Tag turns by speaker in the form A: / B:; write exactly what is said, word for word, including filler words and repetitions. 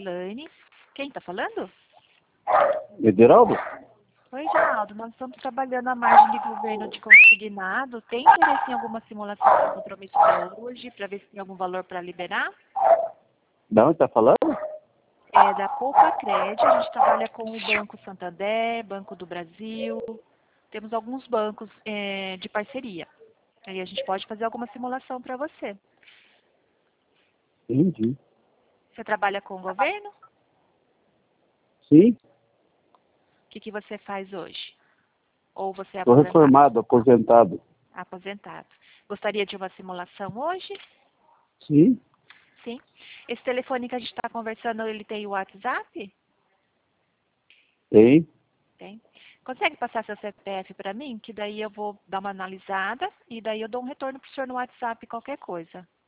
A: Milane. Quem está falando?
B: Ederaldo?
A: Oi, Geraldo. Nós estamos trabalhando a margem de governo de consignado. Tem interesse em alguma simulação de compromisso para hoje, para ver se tem algum valor para liberar?
B: Da onde está falando?
A: É da Poupa Crédito. A gente trabalha com o Banco Santander, Banco do Brasil. Temos alguns bancos é, de parceria. Aí a gente pode fazer alguma simulação para você.
B: Entendi.
A: Você trabalha com o governo?
B: Sim,
A: O que, que você faz hoje? Ou você é
B: estou
A: aposentado?
B: reformado, aposentado.
A: Aposentado. Gostaria de uma simulação hoje?
B: Sim,
A: Sim. Esse telefone que a gente está conversando, ele tem o WhatsApp?
B: tem.
A: Tem. Consegue passar seu C P F para mim? Que daí eu vou dar uma analisada e daí eu dou um retorno para o senhor no WhatsApp, qualquer coisa.